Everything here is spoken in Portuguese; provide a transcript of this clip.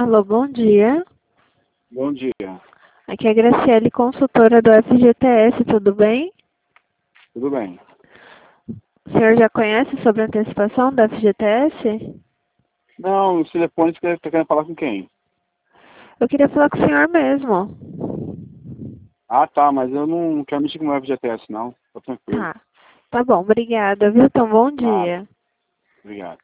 Alô, bom dia. Bom dia. Aqui é a Graciele, consultora do FGTS, tudo bem? Tudo bem? O senhor já conhece sobre a antecipação da FGTS? Não, o telefone você está querendo falar com quem? Eu queria falar com o senhor mesmo. Ah, tá, mas eu não quero mexer com o FGTS, não. Tô tranquilo. Tá bom, obrigada, viu? Então, bom Nada. dia. Obrigado.